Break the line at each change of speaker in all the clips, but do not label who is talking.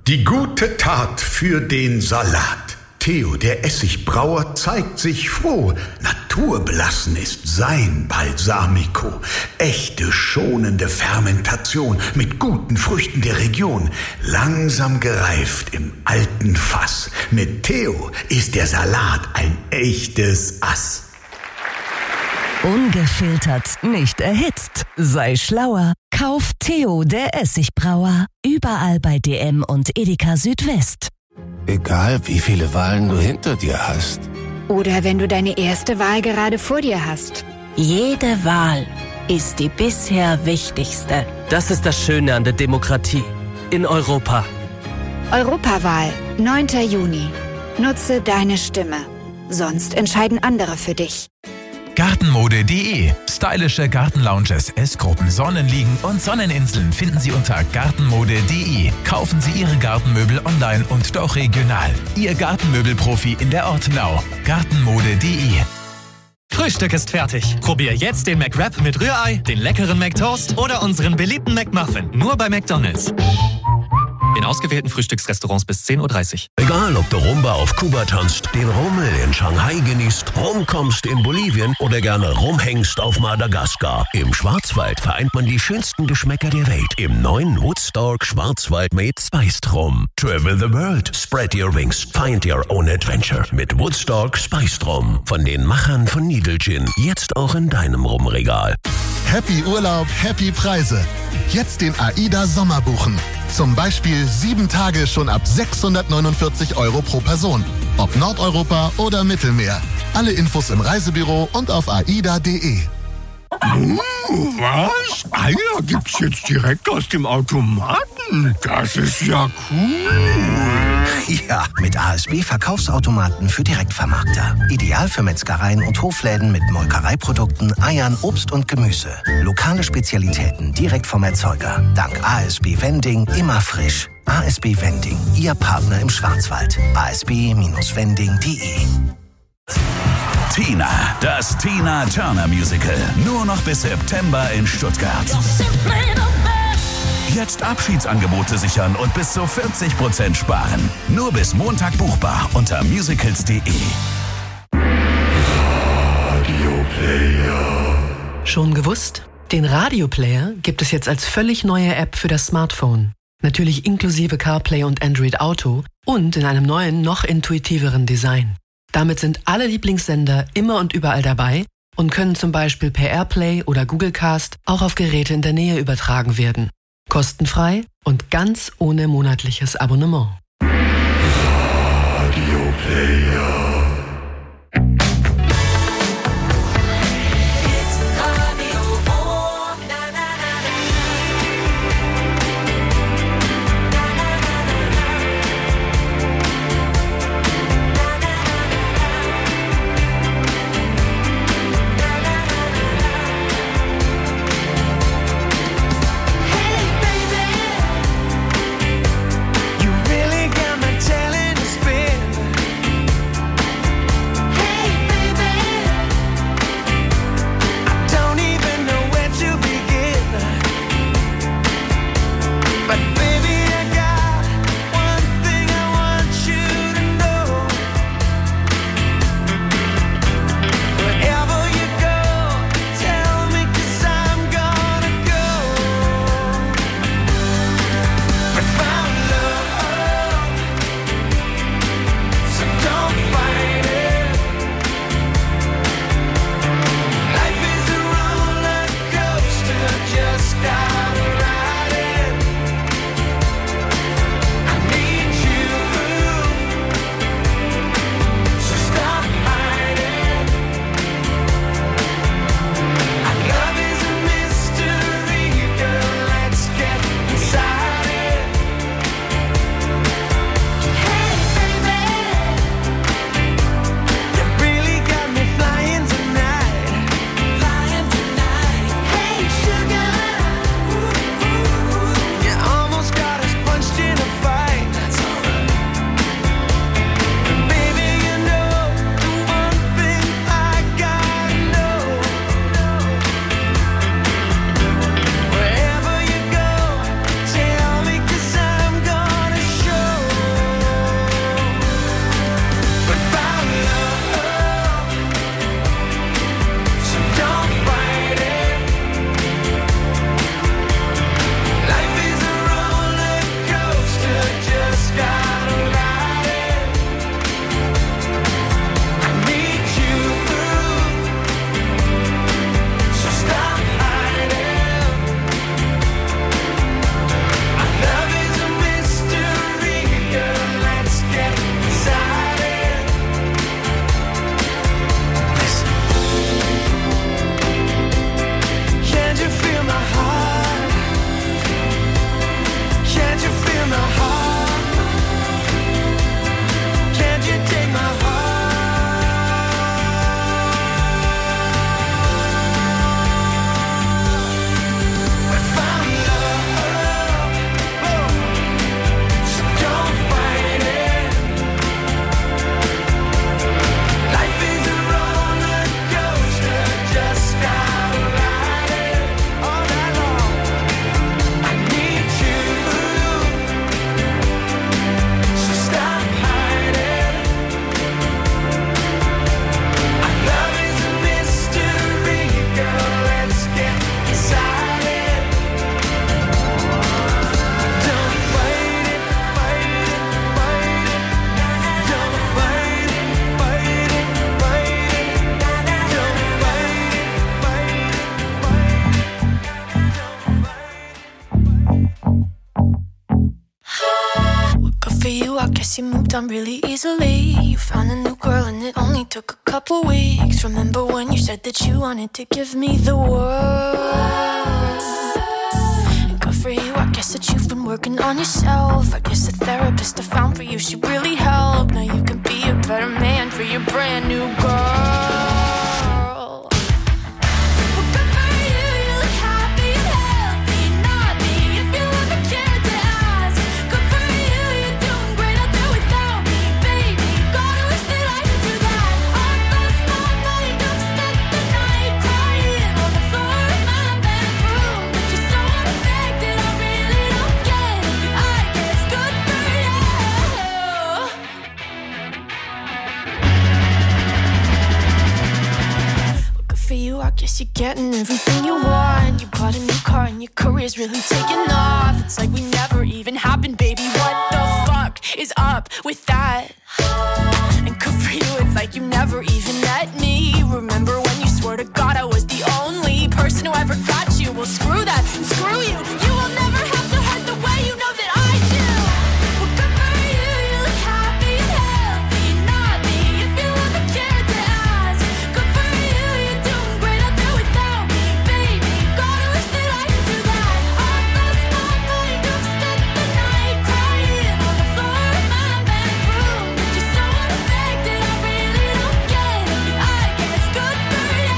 Die gute Tat für den Salat. Theo, der Essigbrauer, zeigt sich froh. Naturbelassen ist sein Balsamico. Echte, schonende Fermentation mit guten Früchten der Region. Langsam gereift im alten Fass. Mit Theo ist der Salat ein echtes Ass.
Ungefiltert, nicht erhitzt. Sei schlauer. Kauf Theo, der Essigbrauer. Überall bei DM und Edeka Südwest.
Egal, wie viele Wahlen du hinter dir hast.
Oder wenn du deine erste Wahl gerade vor dir hast.
Jede Wahl ist die bisher wichtigste.
Das ist das Schöne an der Demokratie. In Europa.
Europawahl, 9. Juni. Nutze deine Stimme. Sonst entscheiden andere für dich.
Gartenmode.de. Stylische Gartenlounges, Essgruppen, Sonnenliegen und Sonneninseln finden Sie unter Gartenmode.de. Kaufen Sie Ihre Gartenmöbel online und auch regional. Ihr Gartenmöbelprofi in der Ortenau. Gartenmode.de.
Frühstück ist fertig. Probier jetzt den McWrap mit Rührei, den leckeren McToast oder unseren beliebten McMuffin. Nur bei McDonald's. In ausgewählten Frühstücksrestaurants bis 10:30 Uhr.
Egal, ob du Rumba auf Kuba tanzt, den Rummel in Shanghai genießt, rumkommst in Bolivien oder gerne rumhängst auf Madagaskar. Im Schwarzwald vereint man die schönsten Geschmäcker der Welt im neuen Woodstock Schwarzwald mit Spiced Rum. Travel the world, spread your wings, find your own adventure mit Woodstock Spiced Rum. Von den Machern von Needle Gin, jetzt auch in deinem Rumregal.
Happy Urlaub, happy Preise. Jetzt den AIDA Sommer buchen. Zum Beispiel 7 Tage schon ab 649 € pro Person. Ob Nordeuropa oder Mittelmeer. Alle Infos im Reisebüro und auf aida.de.
Was? Eier gibt's jetzt direkt aus dem Automaten? Das ist ja cool.
Ja, mit ASB-Verkaufsautomaten für Direktvermarkter. Ideal für Metzgereien und Hofläden mit Molkereiprodukten, Eiern, Obst und Gemüse. Lokale Spezialitäten direkt vom Erzeuger. Dank ASB Vending immer frisch. ASB Vending, Ihr Partner im Schwarzwald. asb-vending.de.
Tina, das Tina Turner Musical. Nur noch bis September in Stuttgart. Jetzt Abschiedsangebote sichern und bis zu 40% sparen. Nur bis Montag buchbar unter musicals.de.
Schon gewusst? Den Radioplayer gibt es jetzt als völlig neue App für das Smartphone. Natürlich inklusive CarPlay und Android Auto und in einem neuen, noch intuitiveren Design. Damit sind alle Lieblingssender immer und überall dabei und können zum Beispiel per AirPlay oder Google Cast auch auf Geräte in der Nähe übertragen werden. Kostenfrei und ganz ohne monatliches Abonnement.
guess you moved on really easily. You found a new girl and it only took a couple weeks. Remember when you said that you wanted to give me the world? And good for you, I guess that you've been working on yourself. I guess the therapist I found for you, she really helped. Now you can be a better man for your brand new girl. Guess you're getting everything you want. You bought a new car and your career's really taking off. It's like we never even happened, baby. What the fuck is up with that? And good for you, it's like you never even met me. Remember when you swore to God I was the only person who ever got you? Well, screw that and screw you. You will never have to hurt the way you know that I do. Well, good for you, you look happy and healthy. Not me, if you ever cared to ask. Good for you, you're doing great out there without me, baby. God, I wish that I could do that. I lost my mind, I've spent the night crying on the floor of my bedroom. But you're so unaffected, I really don't get it. But I guess good for you.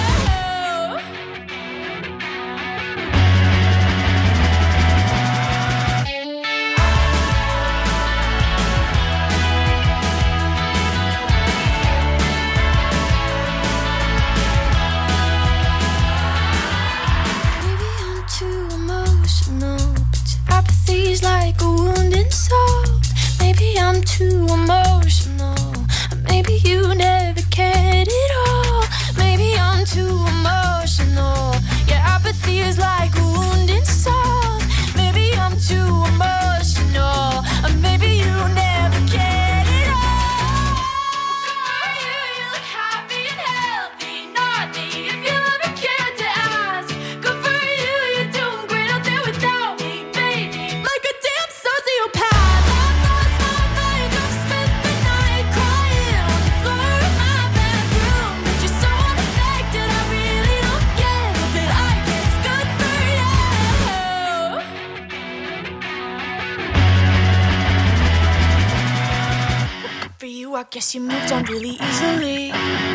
Maybe I'm too emotional, but your apathy's like a wounded soul. Maybe I'm too emotional, or maybe you never cared at all. Maybe I'm too emotional, your apathy is like a wounded soul. Maybe I'm too emotional, or maybe you never cared at all. You look happy and healthy, not me, if you ever cared to ask. Good for you, you're doing great out there without me, baby. Like a damn sociopath, I've lost my mind, I've spent the night crying on the floor of my bedroom. But you're so unaffected, I really don't get it. But I guess good for you. Good for you, I guess you moved on really easily.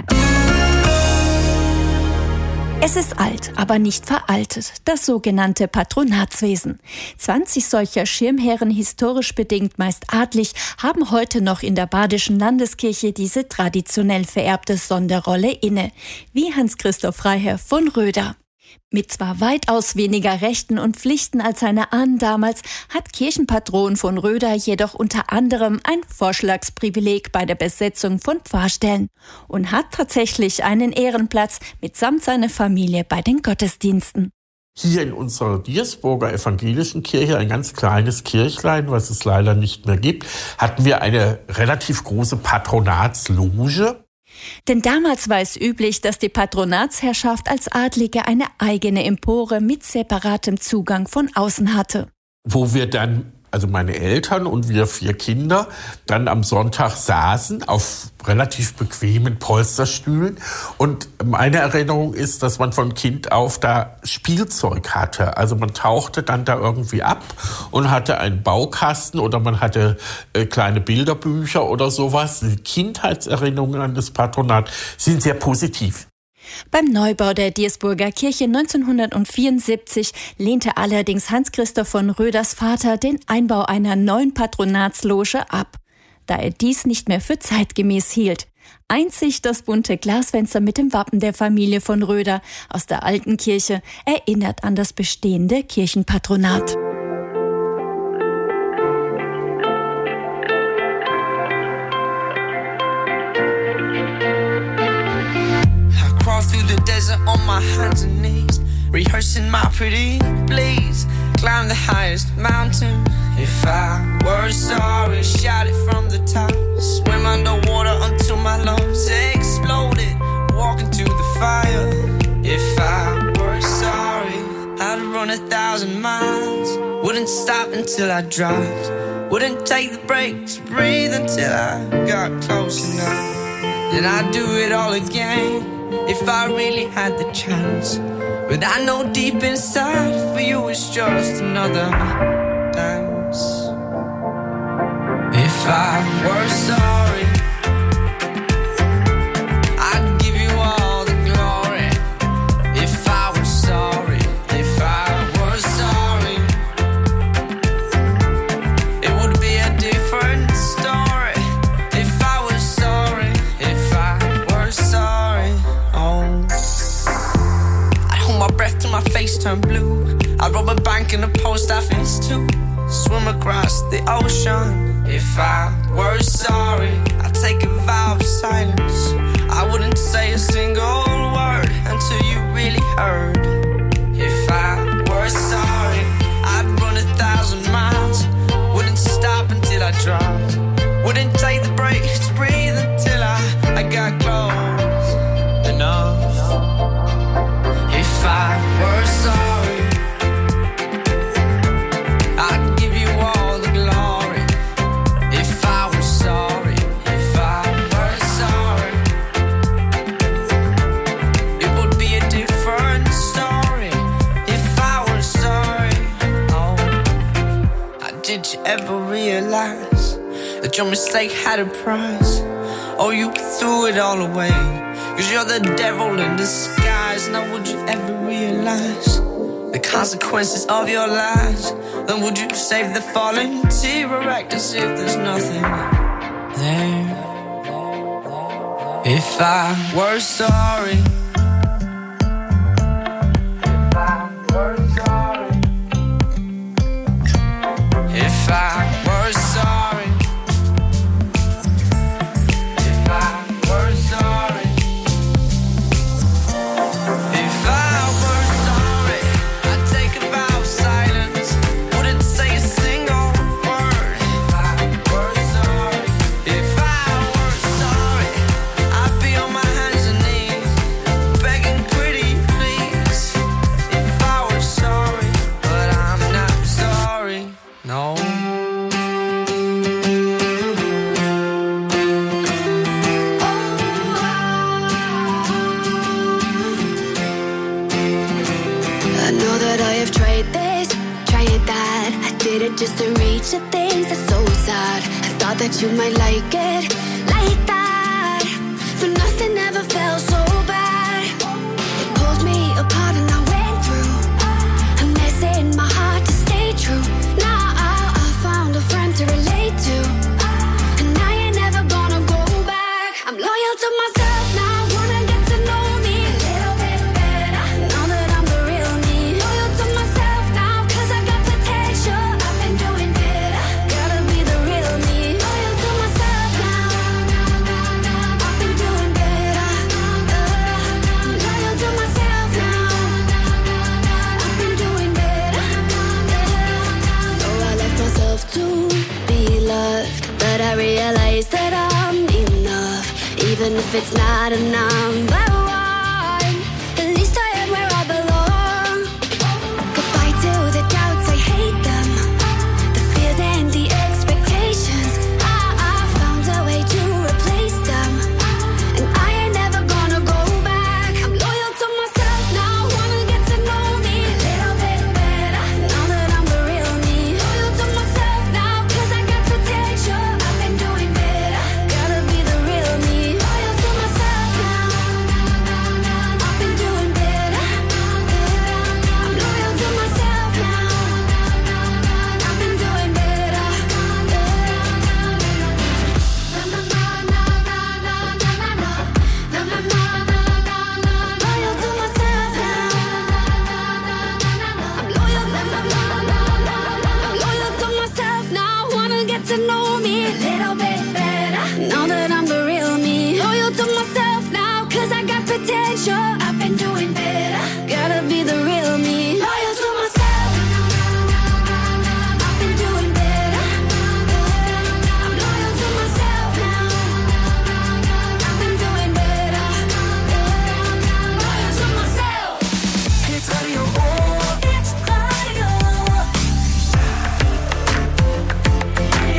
Es ist alt, aber nicht veraltet, das sogenannte Patronatswesen. 20 solcher Schirmherren, historisch bedingt meist adlig, haben heute noch in der Badischen Landeskirche diese traditionell vererbte Sonderrolle inne, wie Hans-Christoph Freiherr von Röder. Mit zwar weitaus weniger Rechten und Pflichten als seine Ahnen damals, hat Kirchenpatron von Röder jedoch unter anderem ein Vorschlagsprivileg bei der Besetzung von Pfarrstellen und hat tatsächlich einen Ehrenplatz mitsamt seiner Familie bei den Gottesdiensten.
Hier in unserer Diersburger evangelischen Kirche, ein ganz kleines Kirchlein, was es leider nicht mehr gibt, hatten wir eine relativ große Patronatsloge.
Denn damals war es üblich, dass die Patronatsherrschaft als Adlige eine eigene Empore mit separatem Zugang von außen hatte.
Wo wir dann, also meine Eltern und wir 4 Kinder, dann am Sonntag saßen auf relativ bequemen Polsterstühlen. Und meine Erinnerung ist, dass man von Kind auf da Spielzeug hatte. Also man tauchte dann da irgendwie ab und hatte einen Baukasten oder man hatte kleine Bilderbücher oder sowas. Die Kindheitserinnerungen an das Patronat sind sehr positiv.
Beim Neubau der Diersburger Kirche 1974 lehnte allerdings Hans-Christoph von Röders Vater den Einbau einer neuen Patronatsloge ab, da er dies nicht mehr für zeitgemäß hielt. Einzig das bunte Glasfenster mit dem Wappen der Familie von Röder aus der alten Kirche erinnert an das bestehende Kirchenpatronat.
Through the desert on my hands and knees, rehearsing my pretty please. Climb the highest mountain. If I were sorry, shout it from the top. Swim underwater until my lungs exploded. Walk into the fire. If I were sorry, I'd run 1,000 miles. Wouldn't stop until I dropped Wouldn't take the breaks, breathe until I got close enough. Then I'd do it all again if I really had the chance. But I know deep inside for you it's just another dance. If I were sorry, I'd give you all the glory. If I were sorry, if I were sorry, it would be a different story. If I was sorry, if I were sorry, oh. I'd hold my breath till my face turned blue. I'd rob a bank in the post office too. Swim across the ocean. If I were sorry, I'd take a vow of silence. I wouldn't say a single word until you really heard. If I were sorry, I'd run 1,000 miles. Wouldn't stop until I dropped. Wouldn't take the breaks to breathe until I got close enough. If I were sorry, I'd give you all the glory. If I were sorry, if I were sorry, it would be a different story. If I were sorry, oh. Did you ever realize that your mistake had a price? Oh, you threw it all away, 'cause you're the devil in disguise. Now would you ever realize the consequences of your lies? Then would you save the fallen tear or act as if there's nothing there? If I were sorry, if I were sorry, if I were sorry, if I were sorry, if I were sorry, I'd take a vow of silence. Wouldn't say a single word. If I were sorry, if I were sorry, I'd be on my hands and knees, begging pretty please. If I were sorry, but I'm not sorry, no.
I know that I have tried this, tried that. I did it just to reach the things that's so sad. I thought that you might like it, like that. But nothing ever felt so bad. It pulled me apart and I went through a mess in my heart to stay true. Now I found a friend to relate to, and I ain't never gonna go back. I'm loyal to myself now, wanna get to know me a little bit better. Now that I'm the real me, loyal to myself now, 'cause I got potential. I've been doing better, gotta be the real me. Loyal to myself now, I've been doing better. Loyal to myself now, I've been doing better. So I left myself to be loved, but I realized that I'm enough, even if it's not a number one. At least I am where I belong. Goodbye to the doubts, I hate them, the fears and the expectations. I found a way to replace them, and I ain't never gonna go back. I'm loyal to myself now, wanna get to know me a little bit better. Now that I'm the real me, loyal to myself now, 'cause I got potential. I've been doing better, gotta be the real me. Loyal to myself now, I've been doing better. I'm loyal to myself now, I've been doing better. Loyal to myself now, I'm loyal to myself now, wanna get to know me a little bit better. Now that I'm the real me, loyal to myself now, 'cause I got potential. I've been doing better, gotta be the real me. Loyal to myself, I've been doing better. I'm loyal to myself now, I've been doing better. Loyal to myself. It's radio, oh, it's radio.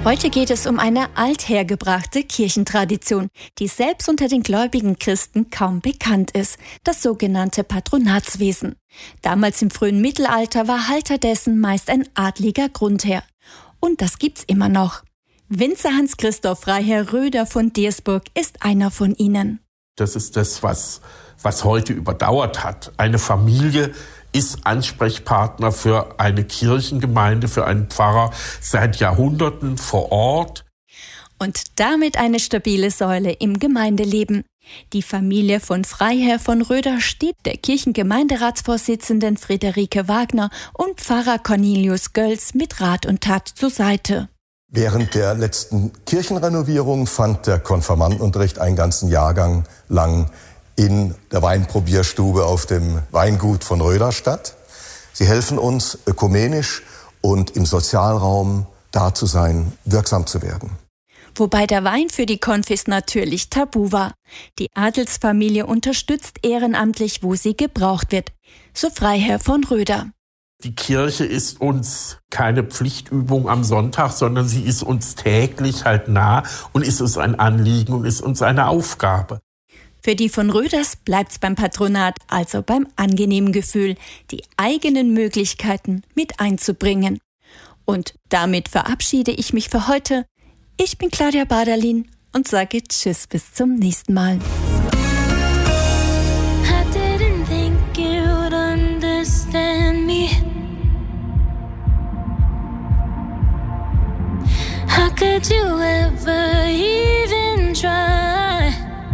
Heute geht es um eine althergebrachte Kirchentradition, die selbst unter den gläubigen Christen kaum bekannt ist, das sogenannte Patronatswesen. Damals im frühen Mittelalter war Halter dessen meist ein adliger Grundherr. Und das gibt's immer noch. Winzer Hans-Christoph Freiherr Röder von Diersburg ist einer von ihnen.
Das ist das, was heute überdauert hat. Eine Familie ist Ansprechpartner für eine Kirchengemeinde, für einen Pfarrer seit Jahrhunderten vor Ort.
Und damit eine stabile Säule im Gemeindeleben. Die Familie von Freiherr von Röder steht der Kirchengemeinderatsvorsitzenden Friederike Wagner und Pfarrer Cornelius Gölz mit Rat und Tat zur Seite.
Während der letzten Kirchenrenovierung fand der Konfirmandenunterricht einen ganzen Jahrgang lang in der Weinprobierstube auf dem Weingut von Röder statt. Sie helfen uns, ökumenisch und im Sozialraum da zu sein, wirksam zu werden.
Wobei der Wein für die Konfis natürlich tabu war. Die Adelsfamilie unterstützt ehrenamtlich, wo sie gebraucht wird. So Freiherr von Röder.
Die Kirche ist uns keine Pflichtübung am Sonntag, sondern sie ist uns täglich halt nah und ist uns ein Anliegen und ist uns eine Aufgabe.
Für die von Röders bleibt's beim Patronat, also beim angenehmen Gefühl, die eigenen Möglichkeiten mit einzubringen. Und damit verabschiede ich mich für heute. Ich bin Claudia Baderlin und sage Tschüss bis zum nächsten Mal.
I didn't think you'd understand me. How could you ever even try?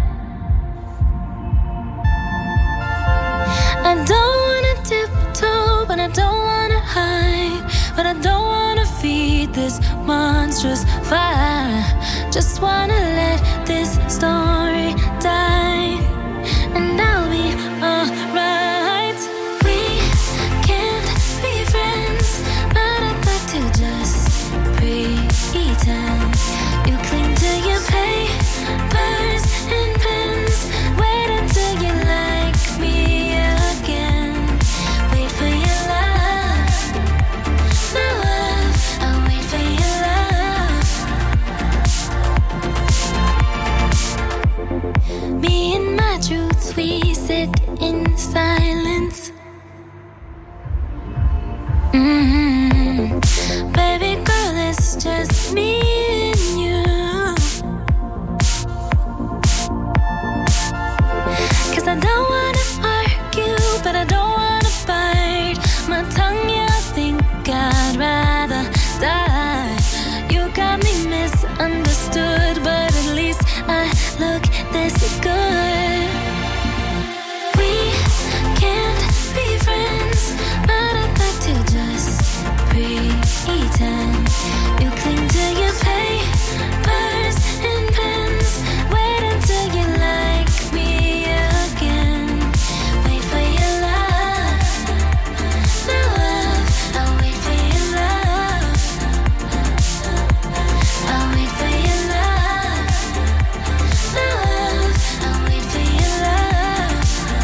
I don't wanna tiptoe, but I don't wanna hide. But I don't wanna feed this monstrous fire. Just wanna let this story die, and I'll be alright. We can't be friends, but I'd like to just pretend. You cling to your papers and pens. Wait until you like me again. Wait for your love, my love. I'll wait for your love. Me and my truths, we sit in silence. Baby girl, it's just me and you. 'Cause I don't wanna argue, but I don't wanna bite my tongue, yeah, I think I'd rather die. You got me misunderstood, but at least I look this good. We can't be friends, but I'd like to just pretend. You cling to your papers and pens. Wait until you like me again. Wait for your love, my love. I'll wait for your love. I'll wait for your love, my love. I'll wait for your love.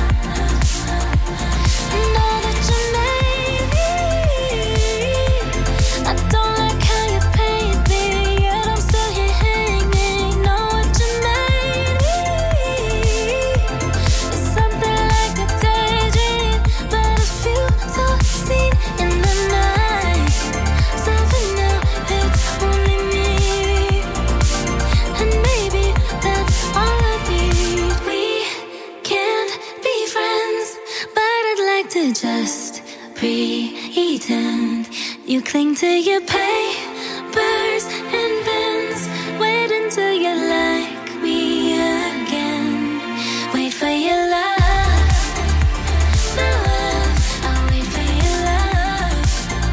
Know that you made me. I don't like how you paint me, yet I'm still here hanging. Know what you made me. It's something like a daydream, but I feel so seen in the night. So for now, it's only me, and maybe that's all I need. We can't be friends, but I'd like to just pretend. You cling to your papers and pens. Wait until you like me again. Wait for your love, my love. I'll wait for your love.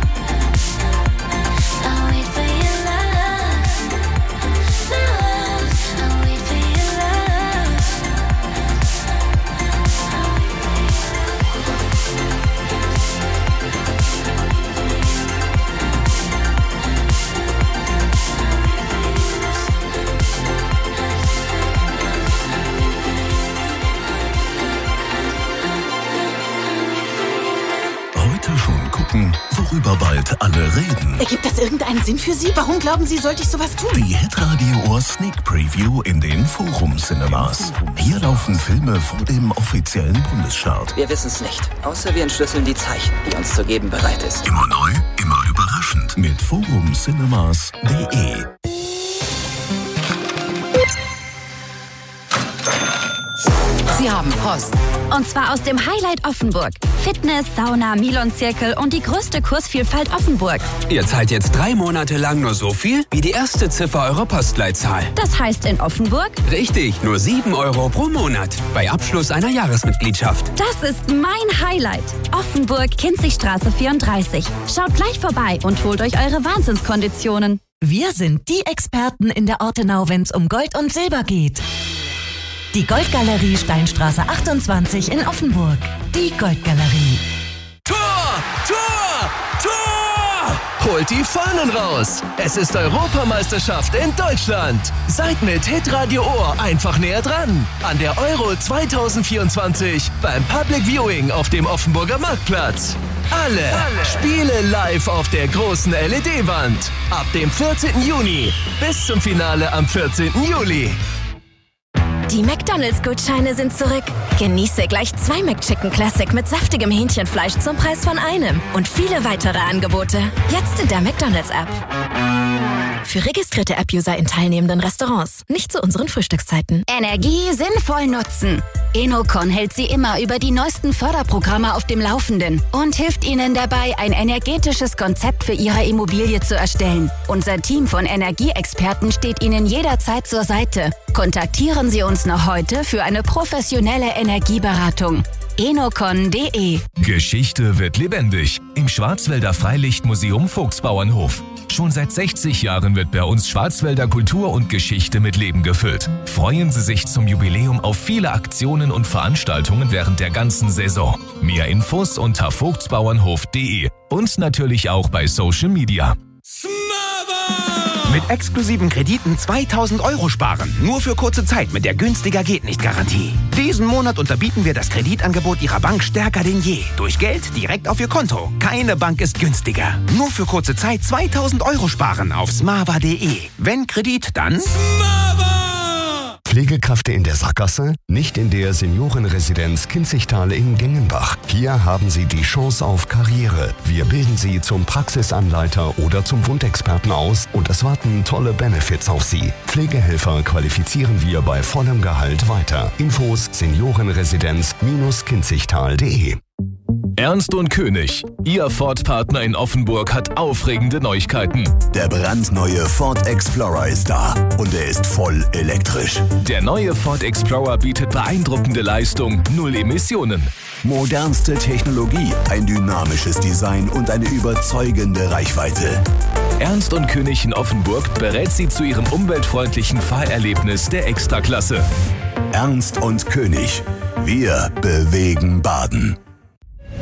I'll wait for your love, my love. I'll wait for your love.
Heute schon gucken, worüber bald alle reden.
Ergibt das irgendeinen Sinn für Sie? Warum glauben Sie, sollte ich sowas tun?
Die Hitradio Ohr Sneak Preview in den Forum Cinemas. Hier laufen Filme vor dem offiziellen Bundesstart.
Wir wissen es nicht, außer wir entschlüsseln die Zeichen, die uns zu geben bereit ist.
Immer neu, immer überraschend mit forumcinemas.de.
Sie haben Post.
Und zwar aus dem Highlight Offenburg. Fitness, Sauna, Milon-Zirkel und die größte Kursvielfalt Offenburgs.
Ihr zahlt jetzt 3 Monate lang nur so viel wie die erste Ziffer eurer Postleitzahl.
Das heißt in Offenburg?
Richtig, nur 7 Euro pro Monat. Bei Abschluss einer Jahresmitgliedschaft.
Das ist mein Highlight. Offenburg, Kinzigstraße 34. Schaut gleich vorbei und holt euch eure Wahnsinnskonditionen.
Wir sind die Experten in der Ortenau, wenn's um Gold und Silber geht. Die Goldgalerie Steinstraße 28 in Offenburg. Die Goldgalerie.
Tor! Tor! Tor! Holt die Fahnen raus! Es ist Europameisterschaft in Deutschland. Seid mit Hitradio Ohr einfach näher dran. An der Euro 2024 beim Public Viewing auf dem Offenburger Marktplatz. Alle Spiele live auf der großen LED-Wand. Ab dem 14. Juni bis zum Finale am 14. Juli.
Die McDonalds-Gutscheine sind zurück. Genieße gleich 2 McChicken Classic mit saftigem Hähnchenfleisch zum Preis von einem. Und viele weitere Angebote. Jetzt in der McDonalds-App. Für registrierte App-User in teilnehmenden Restaurants. Nicht zu unseren Frühstückszeiten.
Energie sinnvoll nutzen. Enocon hält Sie immer über die neuesten Förderprogramme auf dem Laufenden und hilft Ihnen dabei, ein energetisches Konzept für Ihre Immobilie zu erstellen. Unser Team von Energieexperten steht Ihnen jederzeit zur Seite. Kontaktieren Sie uns noch heute für eine professionelle Energieberatung. enocon.de.
Geschichte wird lebendig im Schwarzwälder Freilichtmuseum Vogtsbauernhof. Schon seit 60 Jahren wird bei uns Schwarzwälder Kultur und Geschichte mit Leben gefüllt. Freuen Sie sich zum Jubiläum auf viele Aktionen und Veranstaltungen während der ganzen Saison. Mehr Infos unter vogtsbauernhof.de und natürlich auch bei Social Media.
Mit exklusiven Krediten 2000 Euro sparen. Nur für kurze Zeit mit der günstiger geht nicht Garantie. Diesen Monat unterbieten wir das Kreditangebot Ihrer Bank stärker denn je. Durch Geld direkt auf Ihr Konto. Keine Bank ist günstiger. Nur für kurze Zeit 2000 Euro sparen auf smava.de. Wenn Kredit, dann
Pflegekräfte in der Sackgasse? Nicht in der Seniorenresidenz Kinzigtal in Gengenbach. Hier haben Sie die Chance auf Karriere. Wir bilden Sie zum Praxisanleiter oder zum Wundexperten aus und es warten tolle Benefits auf Sie. Pflegehelfer qualifizieren wir bei vollem Gehalt weiter. Infos Seniorenresidenz-kinzigtal.de.
Ernst und König, Ihr Ford-Partner in Offenburg, hat aufregende Neuigkeiten.
Der brandneue Ford Explorer ist da und er ist voll elektrisch.
Der neue Ford Explorer bietet beeindruckende Leistung, 0 Emissionen.
Modernste Technologie, ein dynamisches Design und eine überzeugende Reichweite.
Ernst und König in Offenburg berät Sie zu Ihrem umweltfreundlichen Fahrerlebnis der Extraklasse.
Ernst und König, wir bewegen Baden.